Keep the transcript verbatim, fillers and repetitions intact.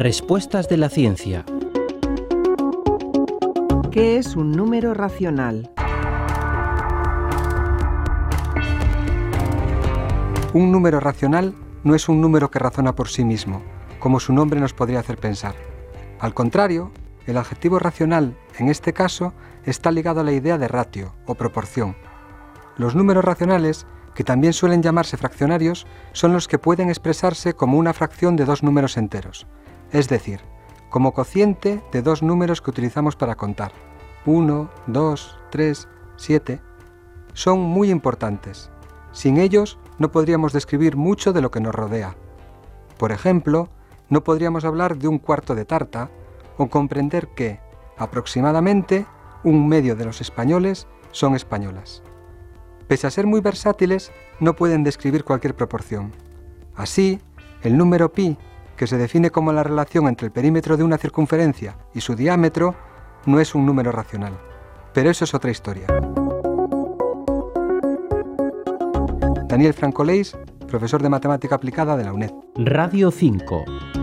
Respuestas de la ciencia. ¿Qué es un número racional? Un número racional no es un número que razona por sí mismo, como su nombre nos podría hacer pensar. Al contrario, el adjetivo racional, en este caso, está ligado a la idea de ratio o proporción. Los números racionales, que también suelen llamarse fraccionarios, son los que pueden expresarse como una fracción de dos números enteros, es decir, como cociente de dos números que utilizamos para contar, uno, dos, tres, siete. Son muy importantes. Sin ellos no podríamos describir mucho de lo que nos rodea. Por ejemplo, no podríamos hablar de un cuarto de tarta o comprender que, aproximadamente, un medio de los españoles son españolas. Pese a ser muy versátiles, no pueden describir cualquier proporción. Así, el número pi, que se define como la relación entre el perímetro de una circunferencia y su diámetro, no es un número racional. Pero eso es otra historia. Daniel Franco Leys, profesor de Matemática Aplicada de la UNED. Radio cinco.